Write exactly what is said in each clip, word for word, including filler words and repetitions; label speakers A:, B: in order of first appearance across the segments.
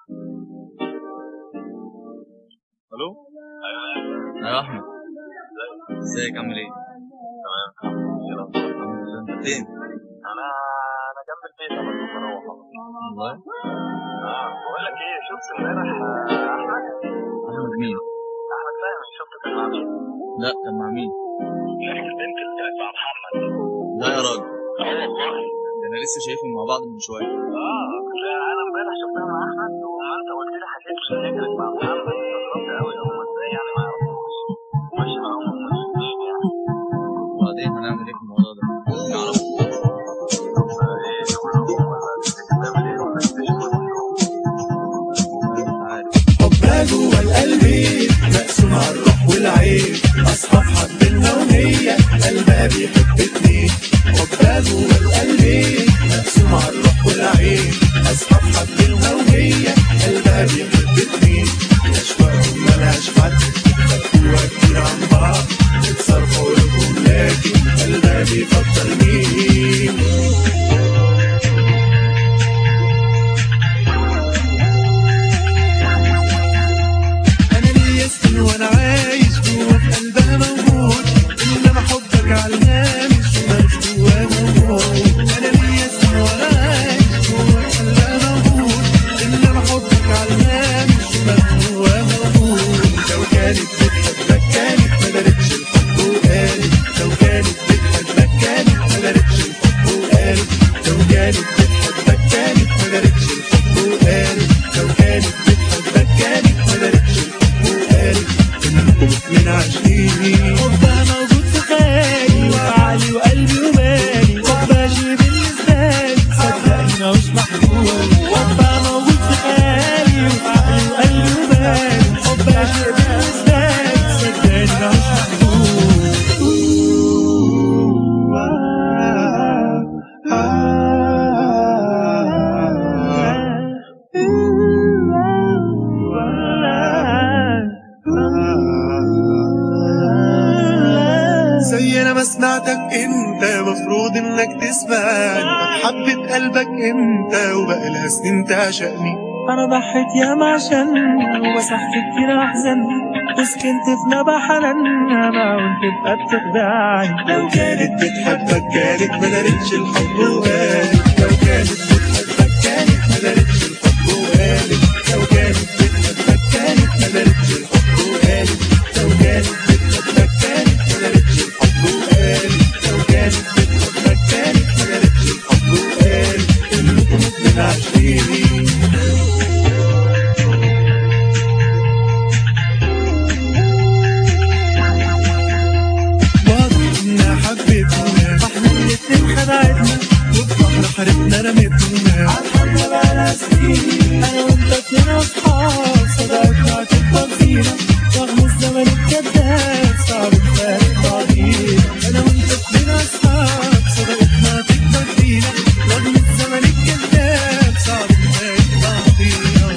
A: الو.
B: ايوه
A: ايوه احمد،
B: ازيك؟
A: ازيك عامل ايه؟
B: تمام الحمد لله.
A: الحمد لله. انت فين؟
B: انا انا جنب البيت انا كنت بروح.
A: والله.
B: اه بقول لك ايه، شفت امبارح آه، احمد
A: احمد مين؟
B: احمد فهمي، شفت كان مع مين؟
A: لا، كان مع مين؟
B: يا اخي البنت اللي كانت مع محمد.
A: لا يا راجل،
B: اه والله.
A: ده انا لسه شايفهم مع بعض من شويه.
B: اه لا انا امبارح شفتها مع احمد، وما انت قلت لي حكيت عشان هي كانت مع محمد، استغربت قوي هم ازاي يعني ما يعرفوش ماشي معاهم هم الاثنين يعني.
A: وبعدين هنعمل ايه في الموضوع ده؟ نعرفه.
B: طب ايه نقول لهم ولا تفتكر نعمل ايه ولا نكتشف الموضوع؟
A: والله مش عارف.
C: حبها جوه القلب مقسوم على الروح والعين، اصحاب حبنا وهي قلبها بيحب اتنين. حبها جوه القلب مقسوم على الروح والعين، اصحاب حبنا وهي قلبها بيحب اتنين. اشواقهم ملهاش حد، خدوها كتير عن بعض، اتصرفوا لكم لكن قلبها بيفضل مين. وانا عايش جوه في قلبها موجود، انما حبك على الهامش ومالوش جواه موجود. انا ليا اسم وانا عايش جوه في قلبها موجود، انما حبك على الهامش ومالوش جواه موجود. لو كانت بتحبك كانت ما دارتش الحب وقالت، لو كانت بتحبك كانت ما دارتش الحب وقالت، لو كانت بتحبك كانت ما دارتش الحب وقالت، لو كانت بتحبك كانت ما دارتش الحب وقالت. من عشقيني حبها موجود في خيالي وعقلي وقلبي وبالي، حبها شي بالنسبة لي صدقني ماهوش محلول. حبها موجود في خيالي وعقلي وقلبي وبالي، حبها شي بالنسبة لي صدقني ماهوش محلول. زي انا ما سمعتك انت مفروض انك تسمعني. طب حبت قلبك امتى وبقى لها سنين تعشقني. انا ضحيت ياما عشان ومسحت كتير احزان، وسكنت في نبع حنانها ما وانت تبقى بتخدعني. لو كانت بتحبك كانت ما دارتش الحب وقالت، لو كانت بتحبك كانت ما دارتش الحب وقالت، لو كانت بتحبك كانت ما دارتش الحب وقالت، لو كانت بتحبك كانت ما دارتش الحب وقالت، لو كانت بتحبك كانت ما دارتش الحب وقالت. كلكم من عشريني واضح انها حبتنا، احنا الاتنين خدعتنا وبحر حارتنا رمتنا. عالحب بقالها سنين انا وانت اتنين اصحاب، صداقتنا هتفضل فينا رغم الزمن الكداب، صعب نفارق بعضينا. انا وانت اتنين اصحاب، صداقتنا هتفضل فينا رغم الزمن الكداب، صعب نفارق بعضينا.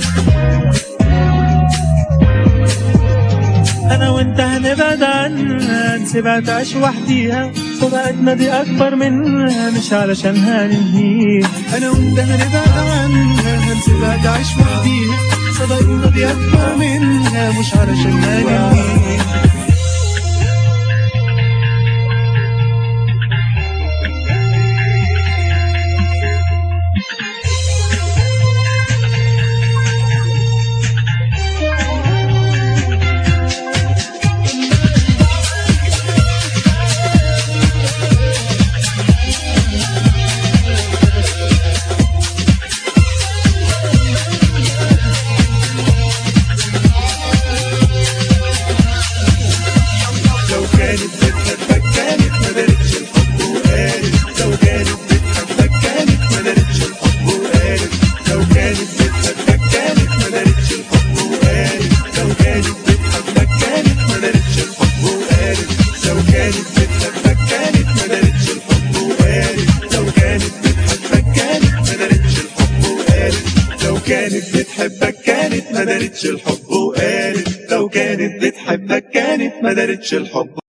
C: انا وانت هنبعد عنها نسيبها تعيش وحديها، صداقتنا دي اكبر منها مش علشانها ننهيها. انا وانت هنبعد عنها هنسيبها تعيش وحديها، صداقتنا دي اكبر منها مش علشانها ننهيها. كانت بتحبك كانت ما دارتش الحب وقالت، لو كانت بتحبك كانت ما دارتش الحب.